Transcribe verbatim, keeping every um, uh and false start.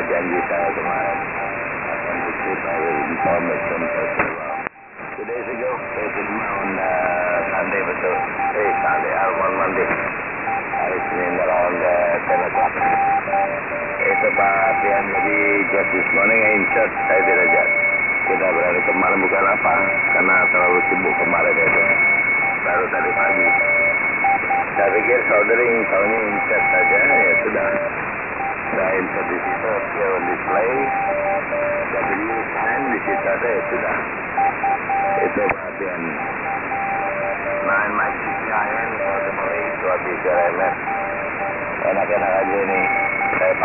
janji saya kemarin akan dikut information festival. Two days ago, saya cuma on uh, Sunday betul. Eh, Sunday, on Monday. Hari Senin around uh, ten o'clock. Itu perhatian, jadi just this morning I insert, saya tidak jadi. Kita berani kemarin bukan apa, karena terlalu sibuk kemarin itu. Baru tadi pagi. Saya pikir soldering tahun ini insert saja, ya sudah. Saya insert di situ, here on display. W sign di situ ada, ya sudah. Itu perhatian. Nine Mike C P I N, kalau temui, dua tiga M S. Enak-enak aja nih. Saya